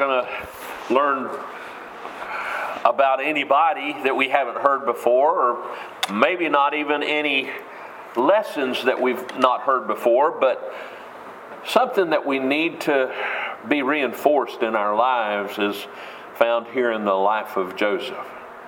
going to learn about anybody that we haven't heard before, or maybe not even any lessons that we've not heard before, but something that we need to be reinforced in our lives is found here in the life of Joseph.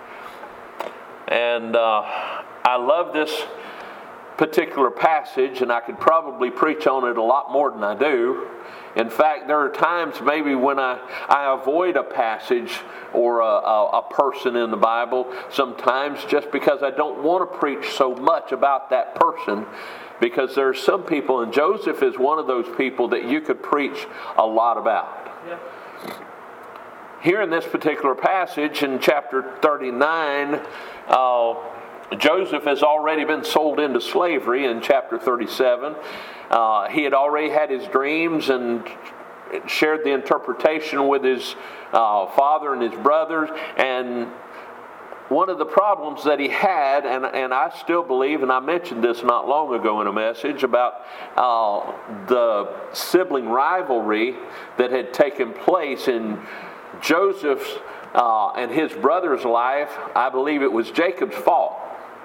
And I love this particular passage, and I could probably preach on it a lot more than I do. In fact, there are times maybe when I avoid a passage or a person in the Bible, sometimes just because I don't want to preach so much about that person, because there are some people, and Joseph is one of those people that you could preach a lot about. Yeah. Here in this particular passage in chapter 39, Joseph has already been sold into slavery in chapter 37. He had already had his dreams and shared the interpretation with his father and his brothers. And one of the problems that he had, and I still believe, and I mentioned this not long ago in a message about the sibling rivalry that had taken place in Joseph's and his brother's life. I believe it was Jacob's fault.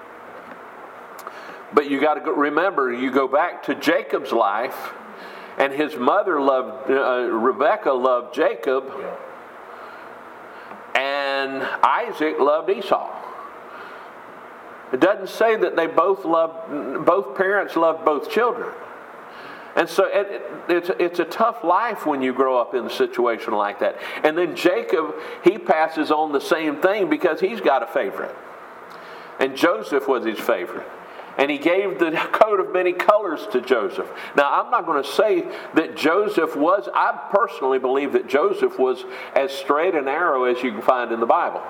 But you got to remember, you go back to Jacob's life, and his mother loved, Rebekah loved Jacob, and Isaac loved Esau. It doesn't say that they both parents loved both children. And so it's a tough life when you grow up in a situation like that. And then Jacob, he passes on the same thing because he's got a favorite. And Joseph was his favorite. And he gave the coat of many colors to Joseph. Now, I'm not going to say that Joseph was, I personally believe that Joseph was as straight and narrow as you can find in the Bible.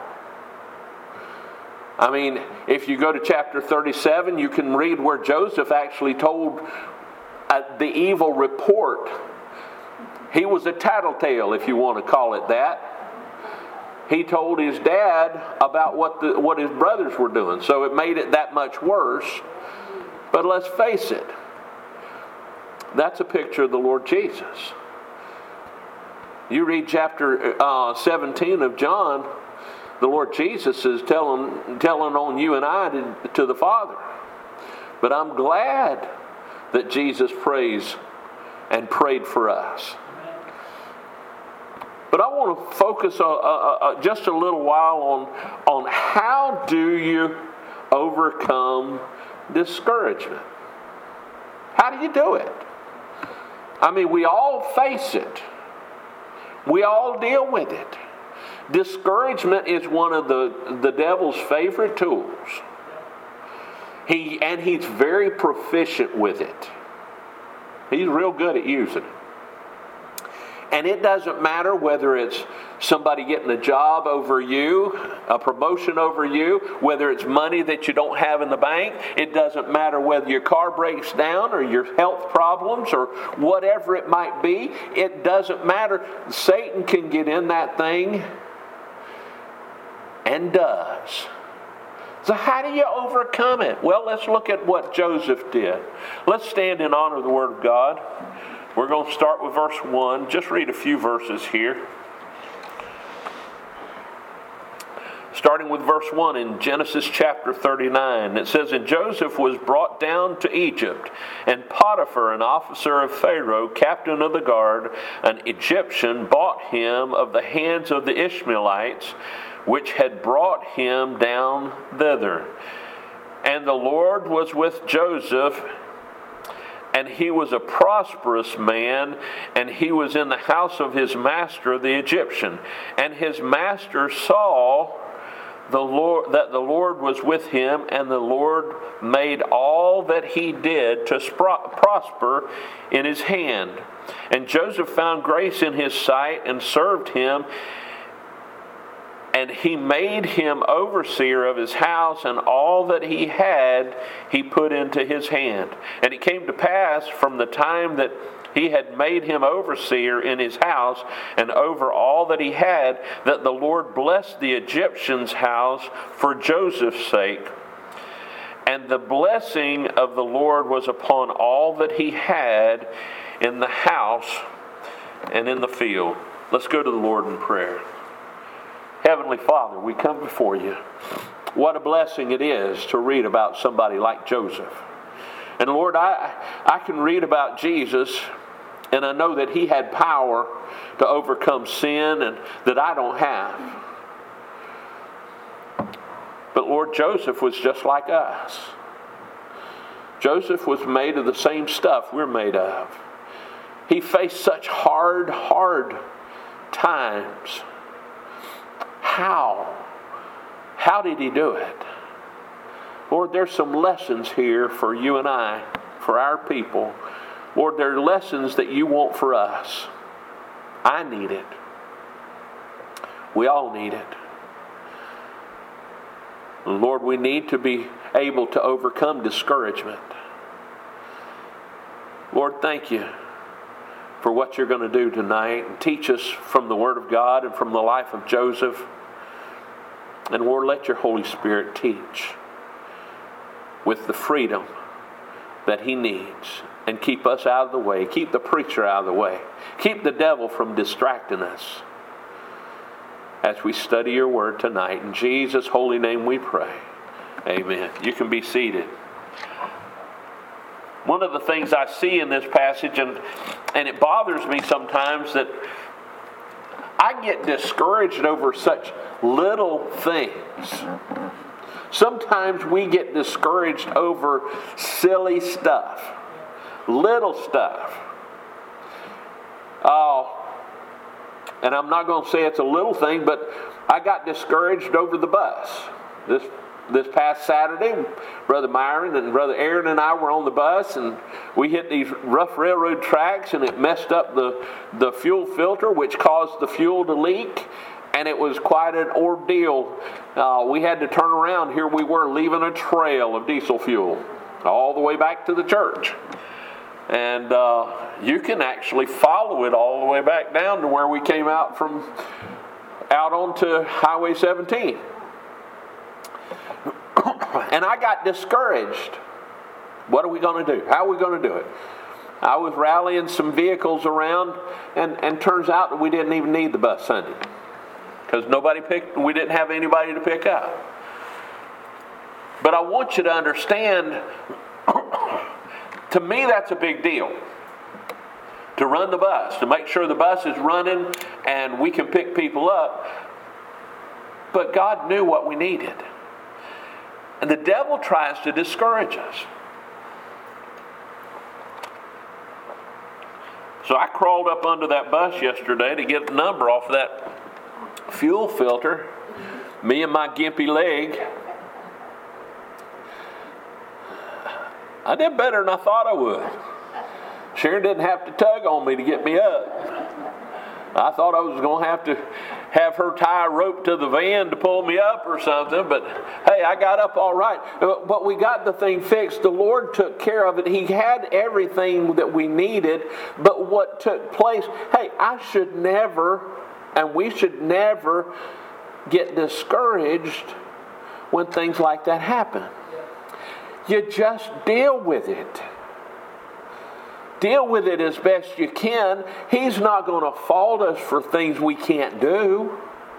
I mean, if you go to chapter 37, you can read where Joseph actually told the evil report. He was a tattletale, if you want to call it that. He told his dad about what his brothers were doing, so it made it that much worse. But let's face it, that's a picture of the Lord Jesus. You read chapter 17 of John, the Lord Jesus is telling on you and I to the Father. But I'm glad that Jesus prays and prayed for us. But I want to focus just a little while on how do you overcome discouragement? How do you do it? I mean, we all face it. We all deal with it. Discouragement is one of the devil's favorite tools. He's very proficient with it. He's real good at using it. And it doesn't matter whether it's somebody getting a job over you, a promotion over you, whether it's money that you don't have in the bank. It doesn't matter whether your car breaks down or your health problems or whatever it might be. It doesn't matter. Satan can get in that thing and does. So how do you overcome it? Well, let's look at what Joseph did. Let's stand in honor of the Word of God. We're going to start with verse 1. Just read a few verses here. Starting with verse 1 in Genesis chapter 39. It says, "And Joseph was brought down to Egypt, and Potiphar, an officer of Pharaoh, captain of the guard, an Egyptian, bought him of the hands of the Ishmaelites, which had brought him down thither. And the Lord was with Joseph, and he was a prosperous man, and he was in the house of his master the Egyptian. And his master saw that the Lord was with him, and the Lord made all that he did to prosper in his hand. And Joseph found grace in his sight and served him, and he made him overseer of his house, and all that he had he put into his hand. And it came to pass from the time that he had made him overseer in his house and over all that he had, that the Lord blessed the Egyptian's house for Joseph's sake. And the blessing of the Lord was upon all that he had in the house and in the field." Let's go to the Lord in prayer. Heavenly Father, we come before you. What a blessing it is to read about somebody like Joseph. And Lord, I can read about Jesus, and I know that he had power to overcome sin and that I don't have. But Lord, Joseph was just like us. Joseph was made of the same stuff we're made of. He faced such hard times. How? How did he do it? Lord, there's some lessons here for you and I, for our people. Lord, there are lessons that you want for us. I need it. We all need it. Lord, we need to be able to overcome discouragement. Lord, thank you for what you're going to do tonight, and teach us from the Word of God and from the life of Joseph. And Lord, let your Holy Spirit teach with the freedom that he needs, and keep us out of the way. Keep the preacher out of the way. Keep the devil from distracting us as we study your word tonight. In Jesus' holy name we pray. Amen. You can be seated. One of the things I see in this passage, and it bothers me sometimes, that I get discouraged over such little things. Sometimes we get discouraged over silly stuff, little stuff. And I'm not going to say it's a little thing, but I got discouraged over the bus. This past Saturday, Brother Myron and Brother Aaron and I were on the bus, and we hit these rough railroad tracks, and it messed up the fuel filter, which caused the fuel to leak. And it was quite an ordeal. We had to turn around. Here we were, leaving a trail of diesel fuel all the way back to the church. And you can actually follow it all the way back down to where we came out onto Highway 17. And I got discouraged. What are we going to do? How are we going to do it? I was rallying some vehicles around, and turns out that we didn't even need the bus Sunday, because we didn't have anybody to pick up. But I want you to understand, to me that's a big deal. To run the bus, to make sure the bus is running and we can pick people up. But God knew what we needed. And the devil tries to discourage us. So I crawled up under that bus yesterday to get the number off of that fuel filter. Me and my gimpy leg. I did better than I thought I would. Sharon didn't have to tug on me to get me up. I thought I was going to have her tie a rope to the van to pull me up or something, but hey, I got up all right. But we got the thing fixed. The Lord took care of it. He had everything that we needed, but what took place, hey, I should never, and we should never get discouraged when things like that happen. You just deal with it. Deal with it as best you can. He's not going to fault us for things we can't do.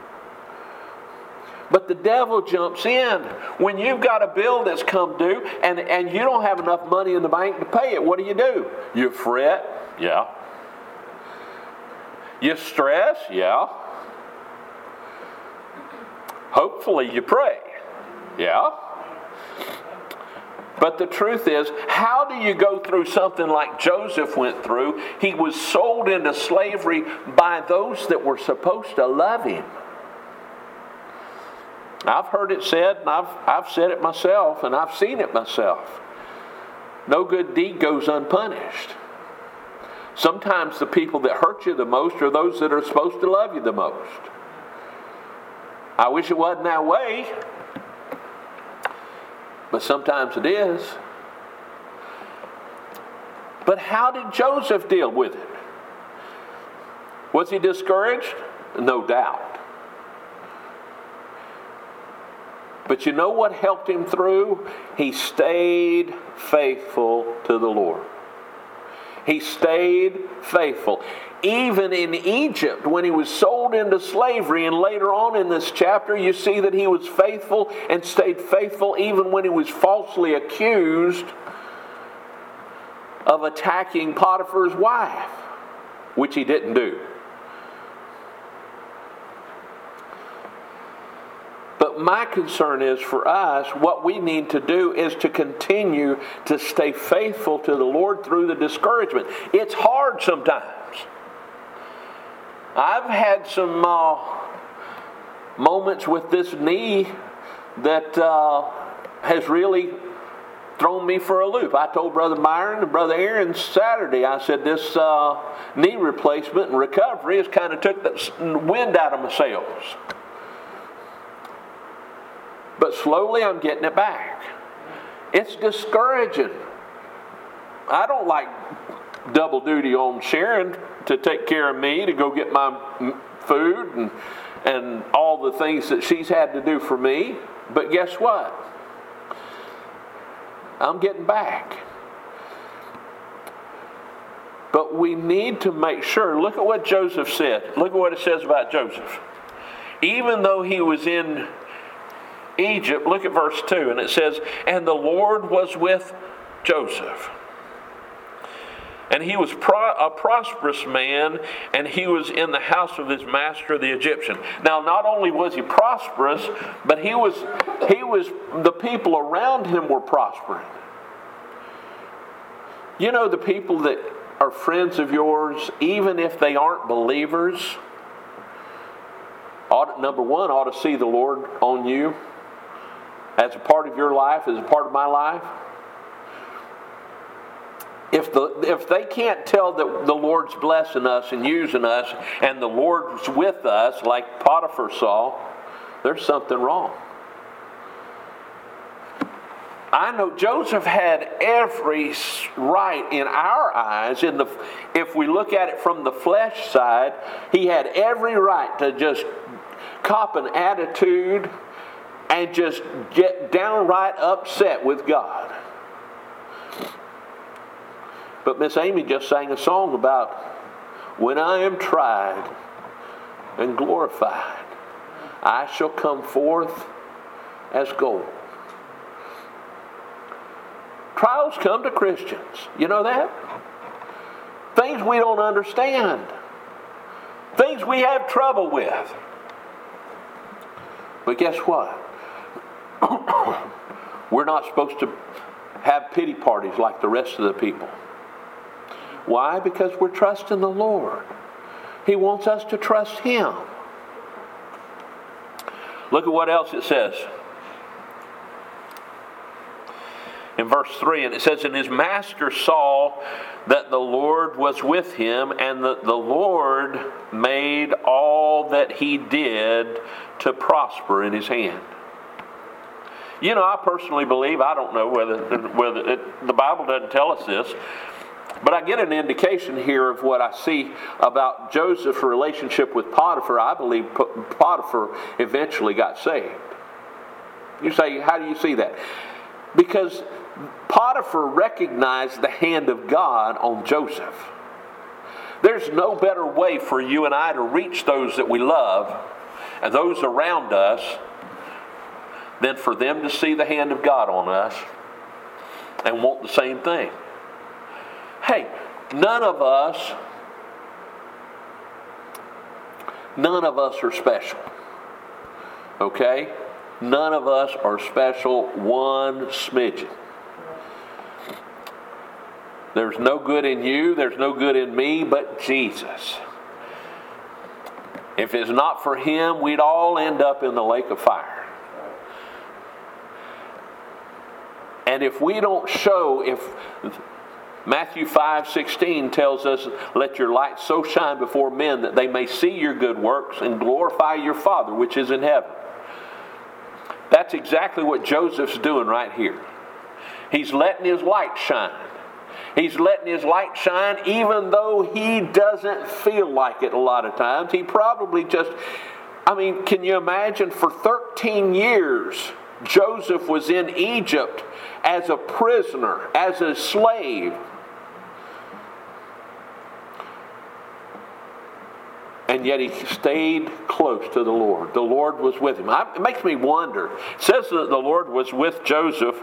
But the devil jumps in. When you've got a bill that's come due and you don't have enough money in the bank to pay it, what do? You fret? Yeah. You stress? Yeah. Hopefully you pray? Yeah. But the truth is, how do you go through something like Joseph went through? He was sold into slavery by those that were supposed to love him. I've heard it said, and I've said it myself, and I've seen it myself. No good deed goes unpunished. Sometimes the people that hurt you the most are those that are supposed to love you the most. I wish it wasn't that way. But sometimes it is. But how did Joseph deal with it? Was he discouraged? No doubt. But you know what helped him through? He stayed faithful to the Lord. He stayed faithful. even in Egypt, when he was sold into slavery, and later on in this chapter, you see that he was faithful and stayed faithful even when he was falsely accused of attacking Potiphar's wife, which he didn't do. But my concern is for us, what we need to do is to continue to stay faithful to the Lord through the discouragement. It's hard sometimes. I've had some moments with this knee that has really thrown me for a loop. I told Brother Byron and Brother Aaron Saturday, I said this knee replacement and recovery has kind of took the wind out of my sails. But slowly I'm getting it back. It's discouraging. I don't like double duty on Sharon to take care of me, to go get my food and all the things that she's had to do for me. But guess what? I'm getting back. But we need to make sure. Look at what Joseph said. Look at what it says about Joseph. Even though he was in Egypt, look at verse 2, and it says, "And the Lord was with Joseph. And he was a prosperous man, and he was in the house of his master, the Egyptian." Now, not only was he prosperous, but he was the people around him were prospering. You know, the people that are friends of yours, even if they aren't believers, number one, ought to see the Lord on you as a part of your life, as a part of my life. If they can't tell that the Lord's blessing us and using us and the Lord's with us like Potiphar saw, there's something wrong. I know Joseph had every right in our eyes, if we look at it from the flesh side, he had every right to just cop an attitude and just get downright upset with God. But Miss Amy just sang a song about when I am tried and glorified, I shall come forth as gold. Trials come to Christians. You know that? Things we don't understand. Things we have trouble with. But guess what? We're not supposed to have pity parties like the rest of the people. Why? Because we're trusting the Lord. He wants us to trust Him. Look at what else it says. In verse 3, and it says, "And his master saw that the Lord was with him, and that the Lord made all that he did to prosper in his hand." You know, I personally believe, I don't know whether the Bible doesn't tell us this, but I get an indication here of what I see about Joseph's relationship with Potiphar. I believe Potiphar eventually got saved. You say, how do you see that? Because Potiphar recognized the hand of God on Joseph. There's no better way for you and I to reach those that we love and those around us than for them to see the hand of God on us and want the same thing. Hey, none of us are special. Okay? None of us are special one smidgen. There's no good in you, there's no good in me but Jesus. If it's not for Him, we'd all end up in the lake of fire. And if we don't show, if Matthew 5:16 tells us, "Let your light so shine before men that they may see your good works and glorify your Father which is in heaven." That's exactly what Joseph's doing right here. He's letting his light shine. He's letting his light shine even though he doesn't feel like it a lot of times. He probably just, can you imagine for 13 years Joseph was in Egypt as a prisoner, as a slave. And yet he stayed close to the Lord. The Lord was with him. It makes me wonder. It says that the Lord was with Joseph.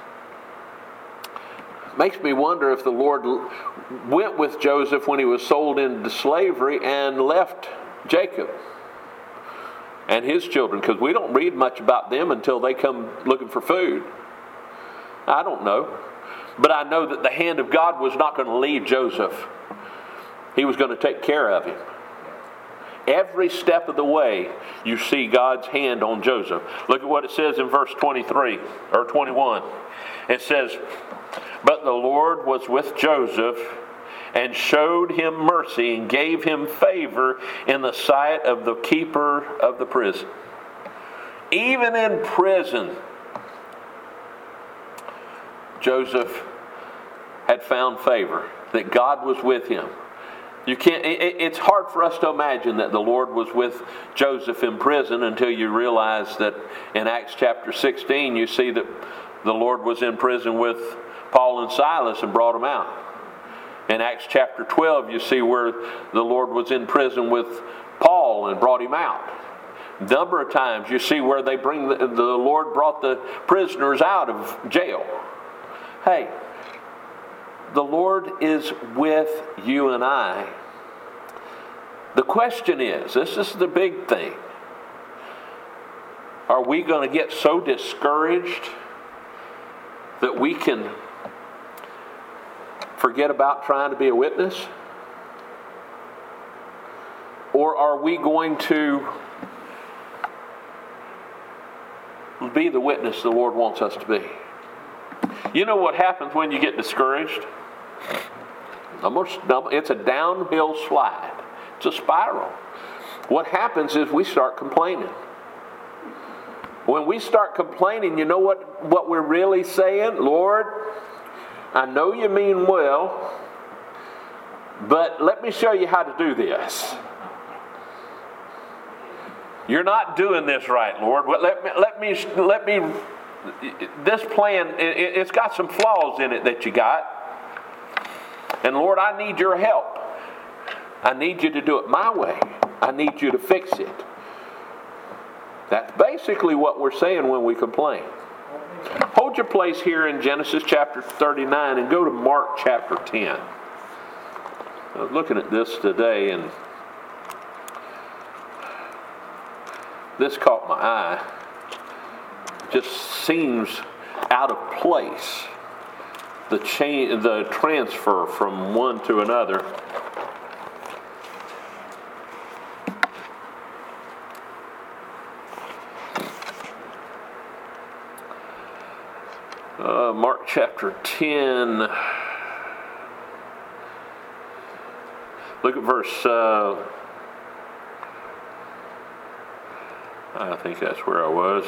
It makes me wonder if the Lord went with Joseph when he was sold into slavery and left Jacob and his children, because we don't read much about them until they come looking for food. I don't know. But I know that the hand of God was not going to leave Joseph. He was going to take care of him. Every step of the way, you see God's hand on Joseph. Look at what it says in verse 23 or 21. It says, "But the Lord was with Joseph and showed him mercy and gave him favor in the sight of the keeper of the prison." Even in prison, Joseph had found favor, that God was with him. It's hard for us to imagine that the Lord was with Joseph in prison until you realize that in Acts chapter 16 you see that the Lord was in prison with Paul and Silas and brought them out. In Acts chapter 12 you see where the Lord was in prison with Paul and brought him out. A number of times you see where they bring the Lord brought the prisoners out of jail. Hey, the Lord is with you and I. The question is, this is the big thing, are we going to get so discouraged that we can forget about trying to be a witness? Or are we going to be the witness the Lord wants us to be? You know what happens when you get discouraged? It's a downhill slide. It's a spiral. What happens is we start complaining. When we start complaining, you know what we're really saying? Lord, I know you mean well, but let me show you how to do this. You're not doing this right, Lord. Let me. This plan, it's got some flaws in it that you got. And Lord, I need your help. I need you to do it my way. I need you to fix it. That's basically what we're saying when we complain. Hold your place here in Genesis chapter 39 and go to Mark chapter 10. I was looking at this today and this caught my eye. Just seems out of place. The transfer from one to another. Mark chapter 10. Look at verse. I think that's where I was.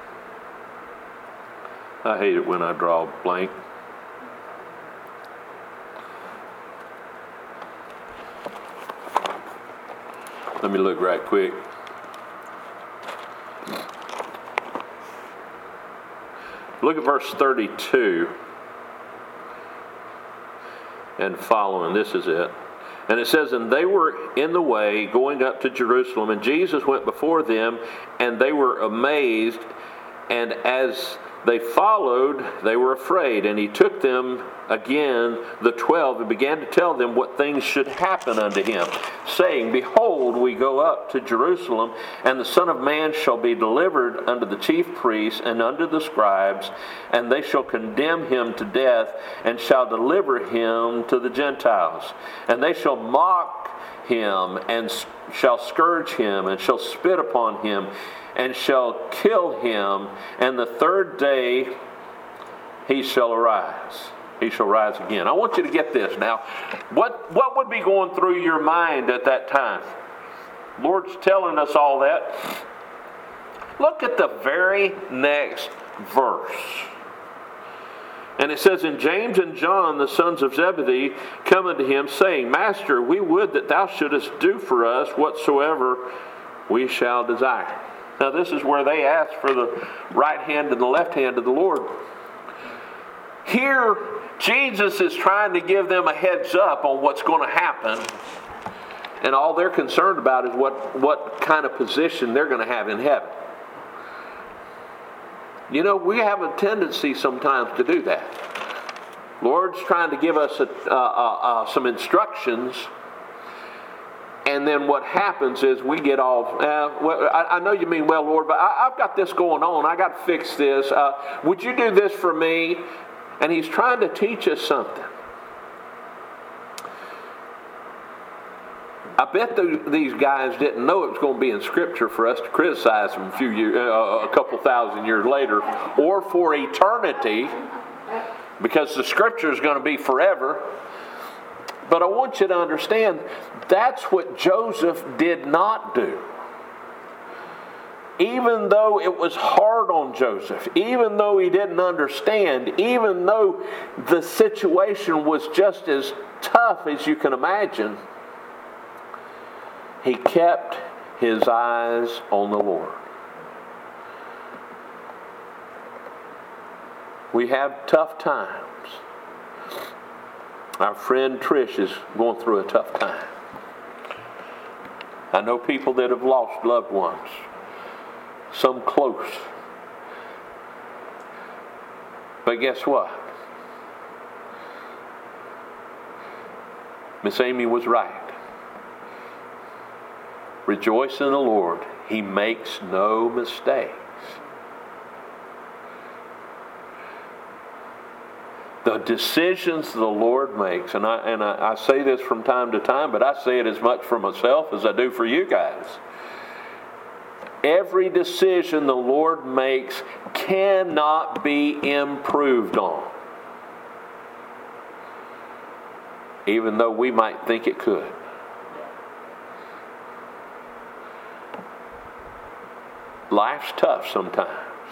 I hate it when I draw a blank. Let me look right quick. Look at verse 32 and following. This is it. And it says, "And they were in the way going up to Jerusalem, and Jesus went before them, and they were amazed, and as they followed, they were afraid. And he took them again, the 12, and began to tell them what things should happen unto him, saying, Behold, we go up to Jerusalem, and the Son of Man shall be delivered unto the chief priests and unto the scribes, and they shall condemn him to death, and shall deliver him to the Gentiles. And they shall mock him, and shall scourge him, and shall spit upon him, and shall kill him, and the third day he shall arise. He shall rise again." I want you to get this now. What would be going through your mind at that time? Lord's telling us all that. Look at the very next verse. And it says, "And James and John, the sons of Zebedee, come unto him, saying, Master, we would that thou shouldest do for us whatsoever we shall desire." Now this is where they ask for the right hand and the left hand of the Lord. Here, Jesus is trying to give them a heads up on what's going to happen And all they're concerned about is what kind of position they're going to have in heaven. You know, we have a tendency sometimes to do that. Lord's trying to give us some instructions, and then what happens is we get all, I know you mean well, Lord, but I've got this going on. I got to fix this. Would you do this for me? And He's trying to teach us something. I bet these guys didn't know it was going to be in Scripture for us to criticize them a couple thousand years later, or for eternity, because the Scripture is going to be forever. But I want you to understand, that's what Joseph did not do. Even though it was hard on Joseph, even though he didn't understand, even though the situation was just as tough as you can imagine, he kept his eyes on the Lord. We have tough times. Our friend Trish is going through a tough time. I know people that have lost loved ones, some close. But guess what? Miss Amy was right. Rejoice in the Lord. He makes no mistakes. The decisions the Lord makes, and I say this from time to time, but I say it as much for myself as I do for you guys. Every decision the Lord makes cannot be improved on, even though we might think it could. Life's tough sometimes.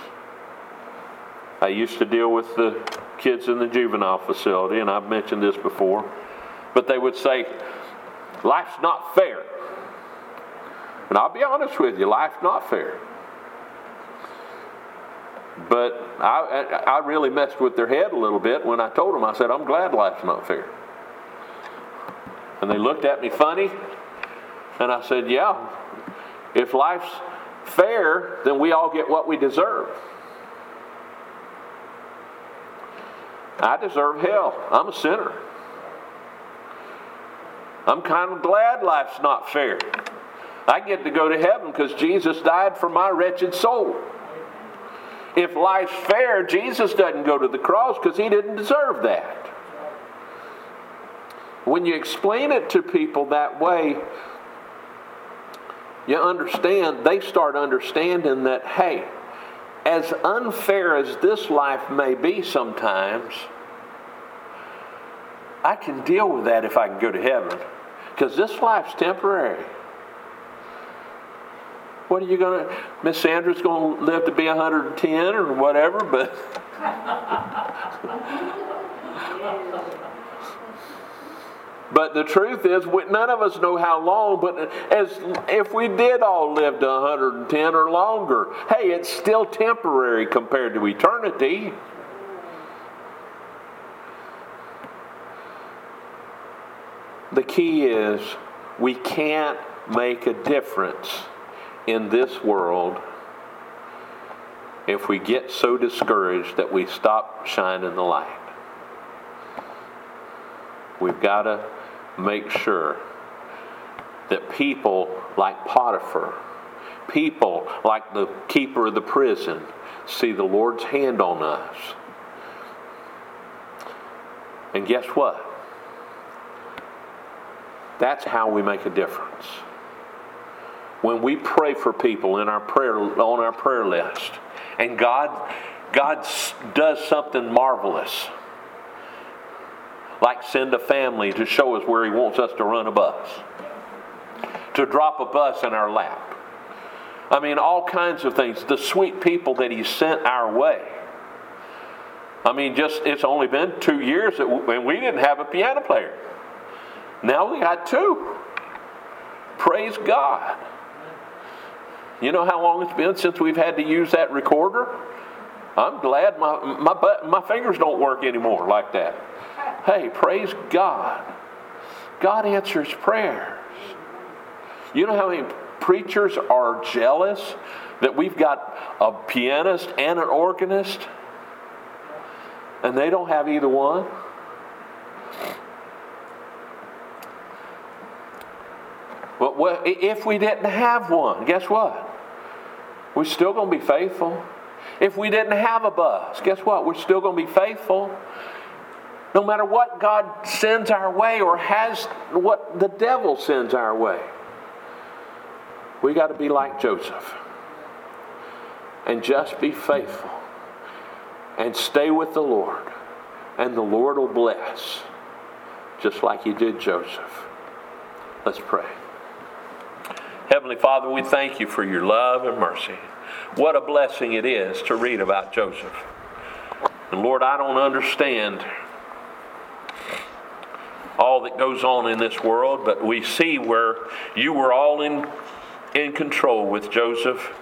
I used to deal with the kids in the juvenile facility, and I've mentioned this before, but they would say, life's not fair. And I'll be honest with you, life's not fair. But I really messed with their head a little bit when I told them, I said, I'm glad life's not fair. And they looked at me funny, and I said, yeah, if life's fair, then we all get what we deserve. I deserve hell. I'm a sinner. I'm kind of glad life's not fair. I get to go to heaven because Jesus died for my wretched soul. If life's fair, Jesus doesn't go to the cross because He didn't deserve that. When you explain it to people that way, you understand, they start understanding that, hey, as unfair as this life may be sometimes, I can deal with that if I can go to heaven. Because this life's temporary. What are you going to... Miss Sandra's going to live to be 110 or whatever, but... But the truth is, none of us know how long, but if we did all live to 110 or longer, hey, it's still temporary compared to eternity. The key is, we can't make a difference in this world if we get so discouraged that we stop shining the light. We've got to make sure that people like Potiphar, people like the keeper of the prison, see the Lord's hand on us. And guess what? That's how we make a difference. When we pray for people on our prayer list, and God does something marvelous, like send a family to show us where He wants us to run a bus, to drop a bus in our lap. I mean, all kinds of things. The sweet people that He sent our way. I mean, it's only been 2 years and we didn't have a piano player. Now we got 2. Praise God. You know how long it's been since we've had to use that recorder? I'm glad my fingers don't work anymore like that. Hey, praise God. God answers prayers. You know how many preachers are jealous that we've got a pianist and an organist, and they don't have either one? Well, if we didn't have one, guess what? We're still going to be faithful. If we didn't have a bus, guess what? We're still going to be faithful. No matter what God sends our way or what the devil sends our way, we got to be like Joseph and just be faithful and stay with the Lord, and the Lord will bless just like He did Joseph. Let's pray. Heavenly Father, we thank You for Your love and mercy. What a blessing it is to read about Joseph. And Lord, I don't understand all that goes on in this world, but we see where You were all in control with Joseph.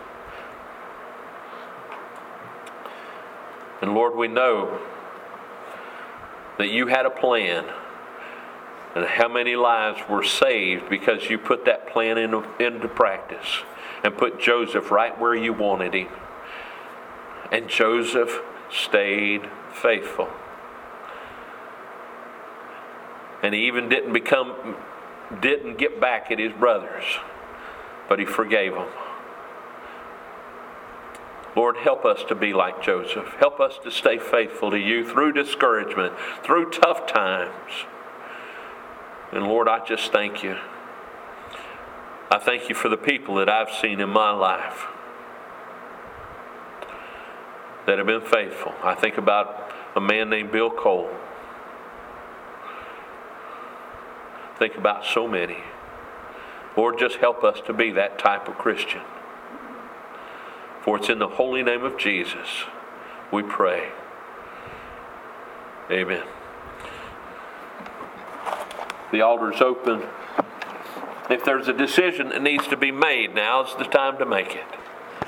And Lord, we know that You had a plan, and how many lives were saved because You put that plan into practice and put Joseph right where You wanted him. And Joseph stayed faithful. And he even didn't get back at his brothers, but he forgave them. Lord, help us to be like Joseph. Help us to stay faithful to You through discouragement, through tough times. And Lord, I just thank You. I thank You for the people that I've seen in my life that have been faithful. I think about a man named Bill Cole. Think about so many. Lord, just help us to be that type of Christian. For it's in the holy name of Jesus we pray. Amen. The altar is open. If there's a decision that needs to be made, now's the time to make it.